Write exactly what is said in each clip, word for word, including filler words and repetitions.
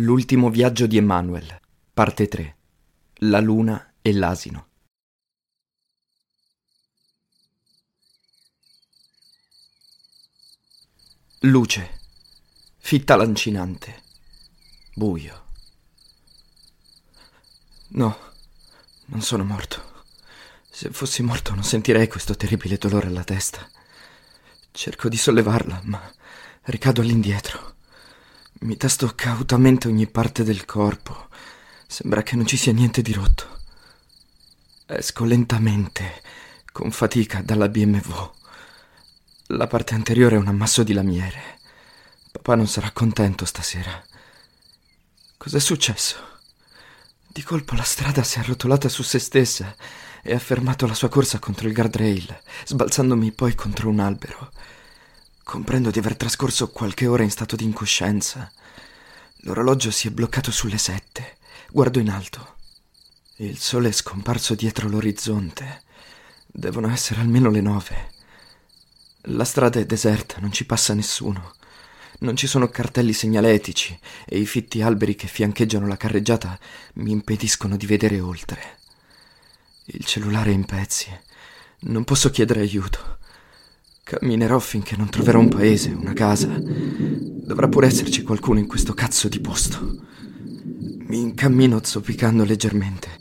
L'ultimo viaggio di Emmanuel, parte tre. La luna e l'asino. Luce, fitta lancinante, buio. No, non sono morto. Se fossi morto non sentirei questo terribile dolore alla testa. Cerco di sollevarla, ma ricado all'indietro. Mi tasto cautamente ogni parte del corpo. Sembra che non ci sia niente di rotto. Esco lentamente, con fatica, dalla B M W. La parte anteriore è un ammasso di lamiere. Papà non sarà contento stasera. Cos'è successo? Di colpo la strada si è arrotolata su se stessa e ha fermato la sua corsa contro il guardrail, sbalzandomi poi contro un albero. Comprendo di aver trascorso qualche ora in stato di incoscienza. L'orologio si è bloccato sulle sette. Guardo in alto. Il sole è scomparso dietro l'orizzonte. Devono essere almeno le nove. La strada è deserta, non ci passa nessuno. Non ci sono cartelli segnaletici e i fitti alberi che fiancheggiano la carreggiata mi impediscono di vedere oltre. Il cellulare è in pezzi. Non posso chiedere aiuto. Camminerò finché non troverò un paese, una casa. Dovrà pure esserci qualcuno in questo cazzo di posto. Mi incammino zoppicando leggermente.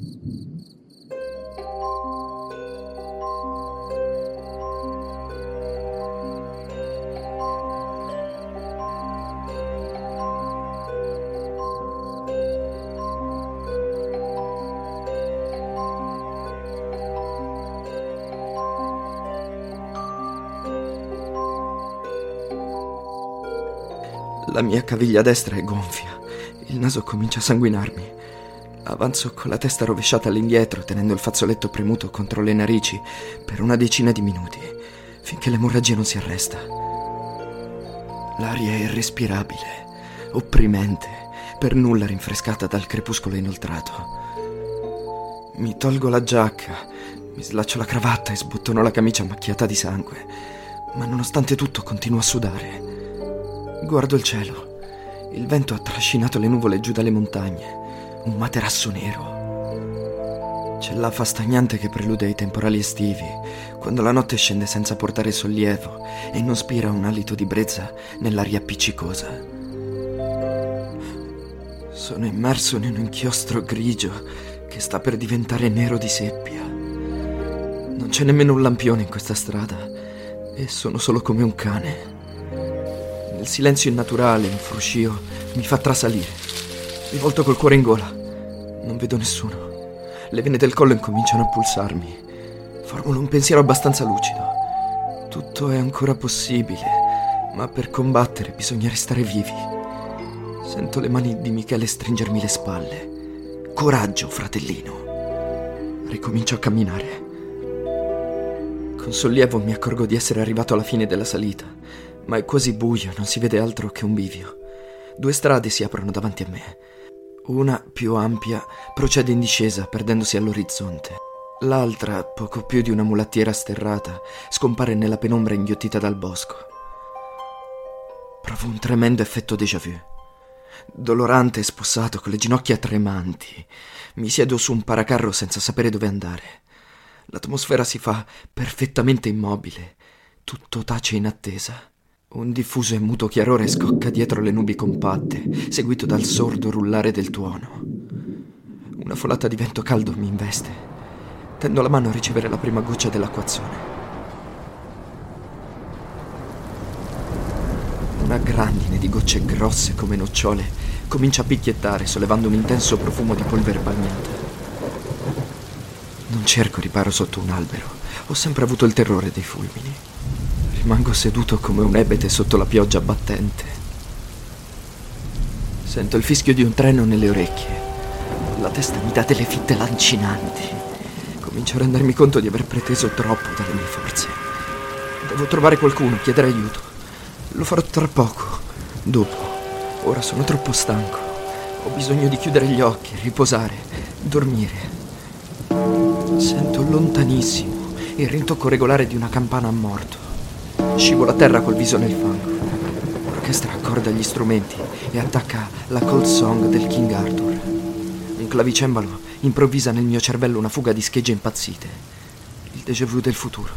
La mia caviglia destra è gonfia, il naso comincia a sanguinarmi. Avanzo con la testa rovesciata all'indietro, tenendo il fazzoletto premuto contro le narici per una decina di minuti, finché l'emorragia non si arresta. L'aria è irrespirabile, opprimente, per nulla rinfrescata dal crepuscolo inoltrato. Mi tolgo la giacca, mi slaccio la cravatta e sbottono la camicia macchiata di sangue, ma nonostante tutto continuo a sudare. Guardo il cielo. Il vento ha trascinato le nuvole giù dalle montagne. Un materasso nero. C'è l'afa stagnante che prelude ai temporali estivi, quando la notte scende senza portare sollievo e non spira un alito di brezza nell'aria appiccicosa. Sono immerso in un inchiostro grigio che sta per diventare nero di seppia. Non c'è nemmeno un lampione in questa strada e sono solo come un cane. Il silenzio innaturale, un fruscio, mi fa trasalire. Mi volto col cuore in gola. Non vedo nessuno. Le vene del collo incominciano a pulsarmi. Formulo un pensiero abbastanza lucido. Tutto è ancora possibile, ma per combattere bisogna restare vivi. Sento le mani di Michele stringermi le spalle. Coraggio, fratellino. Ricomincio a camminare. Con sollievo mi accorgo di essere arrivato alla fine della salita. Ma è quasi buio, non si vede altro che un bivio. Due strade si aprono davanti a me. Una, più ampia, procede in discesa, perdendosi all'orizzonte. L'altra, poco più di una mulattiera sterrata, scompare nella penombra inghiottita dal bosco. Provo un tremendo effetto déjà vu. Dolorante e spossato, con le ginocchia tremanti, mi siedo su un paracarro senza sapere dove andare. L'atmosfera si fa perfettamente immobile. Tutto tace in attesa. Un diffuso e muto chiarore scocca dietro le nubi compatte, seguito dal sordo rullare del tuono. Una folata di vento caldo mi investe. Tendo la mano a ricevere la prima goccia dell'acquazzone. Una grandine di gocce grosse come nocciole comincia a picchiettare, sollevando un intenso profumo di polvere bagnata. Non cerco riparo sotto un albero. Ho sempre avuto il terrore dei fulmini. Rimango seduto come un ebete sotto la pioggia battente. Sento il fischio di un treno nelle orecchie. La testa mi dà delle fitte lancinanti. Comincio a rendermi conto di aver preteso troppo dalle mie forze. Devo trovare qualcuno, chiedere aiuto. Lo farò tra poco. Dopo. Ora sono troppo stanco. Ho bisogno di chiudere gli occhi, riposare, dormire. Sento lontanissimo il rintocco regolare di una campana a morto. Scivolo a terra col viso nel fango. L'orchestra accorda gli strumenti e attacca la Cold Song del King Arthur. Un clavicembalo improvvisa nel mio cervello una fuga di schegge impazzite. Il déjà vu del futuro.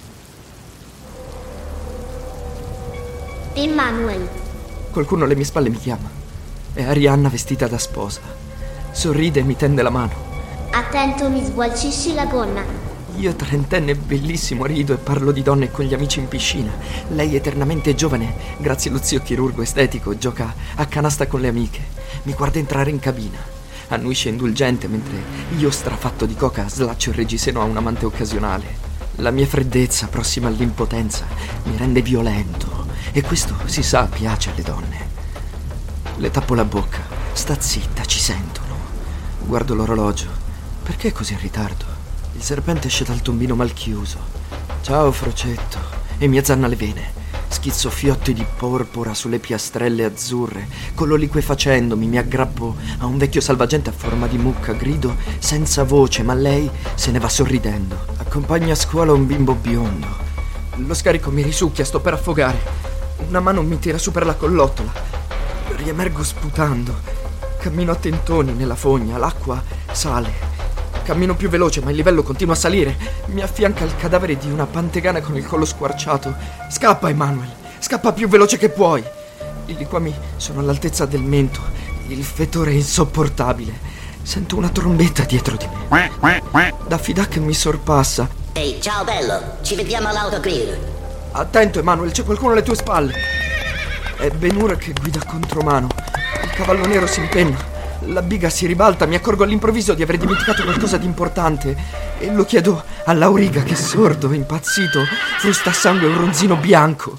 Emmanuel. Qualcuno alle mie spalle mi chiama. È Arianna vestita da sposa. Sorride e mi tende la mano. Attento, mi sgualcisci la gonna. Io trentenne bellissimo rido e parlo di donne con gli amici in piscina. Lei eternamente giovane, grazie allo zio chirurgo estetico, gioca a canasta con le amiche. Mi guarda entrare in cabina. Annuisce indulgente mentre io, strafatto di coca, slaccio il reggiseno a un amante occasionale. La mia freddezza, prossima all'impotenza, mi rende violento. E questo, si sa, piace alle donne. Le tappo la bocca. Sta zitta, ci sentono. Guardo l'orologio. Perché è così in ritardo? Il serpente esce dal tombino mal chiuso. Ciao, Frocetto. E mi azzanna le vene. Schizzo fiotti di porpora sulle piastrelle azzurre. Collo liquefacendomi, mi aggrappo a un vecchio salvagente a forma di mucca. Grido senza voce, ma lei se ne va sorridendo. Accompagna a scuola un bimbo biondo. Lo scarico mi risucchia, sto per affogare. Una mano mi tira su per la collottola. Riemergo sputando. Cammino a tentoni nella fogna. L'acqua sale. Cammino più veloce, ma il livello continua a salire. Mi affianca il cadavere di una pantegana con il collo squarciato. Scappa, Emmanuel, scappa più veloce che puoi. I liquami sono all'altezza del mento. Il fetore è insopportabile. Sento una trombetta dietro di me. Daffy Duck mi sorpassa. Ehi, ciao bello, ci vediamo all'autogrill. Attento, Emmanuel, c'è qualcuno alle tue spalle. È Ben Hur che guida contromano. Il cavallo nero si impenna. La biga si ribalta, mi accorgo all'improvviso di aver dimenticato qualcosa di importante e lo chiedo all'auriga che, sordo, impazzito, frusta a sangue un ronzino bianco.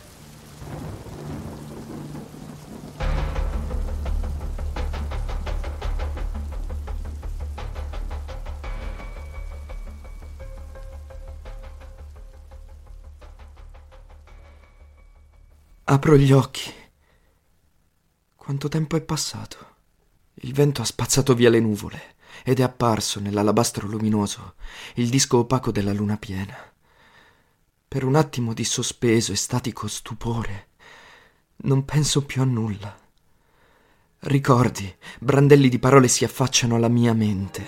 Apro gli occhi. Quanto tempo è passato? Il vento ha spazzato via le nuvole ed è apparso nell'alabastro luminoso il disco opaco della luna piena. Per un attimo di sospeso e statico stupore non penso più a nulla. Ricordi, brandelli di parole si affacciano alla mia mente.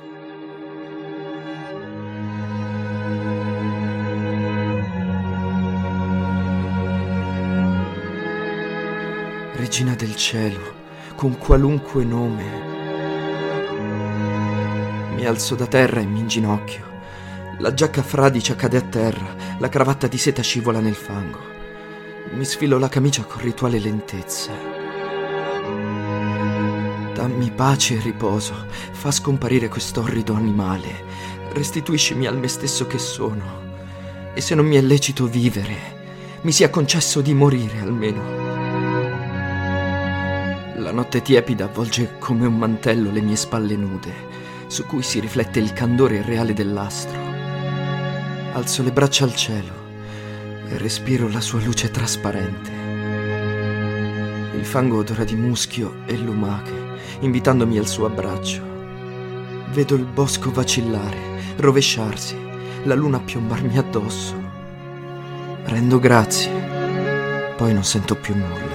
Regina del cielo, con qualunque nome. Mi alzo da terra e mi inginocchio. La giacca fradicia cade a terra, la cravatta di seta scivola nel fango. Mi sfilo la camicia con rituale lentezza. Dammi pace e riposo, fa scomparire quest'orrido animale, restituiscimi al me stesso che sono. E se non mi è lecito vivere, mi sia concesso di morire almeno. La notte tiepida avvolge come un mantello le mie spalle nude, su cui si riflette il candore irreale dell'astro. Alzo le braccia al cielo e respiro la sua luce trasparente. Il fango odora di muschio e lumache, invitandomi al suo abbraccio. Vedo il bosco vacillare, rovesciarsi, la luna piombarmi addosso. Rendo grazie, poi non sento più nulla.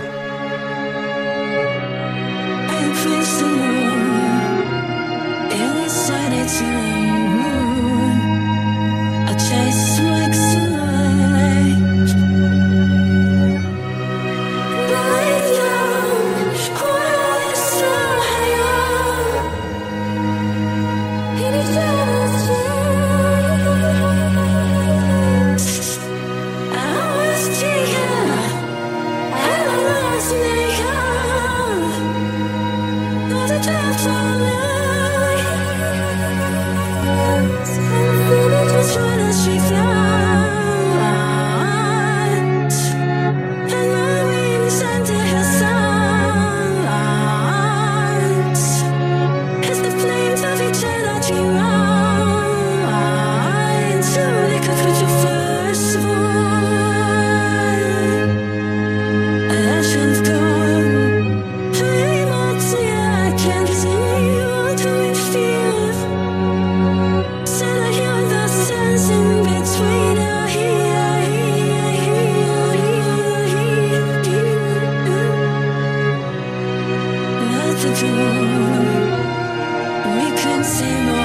Can't see you. through. We can say no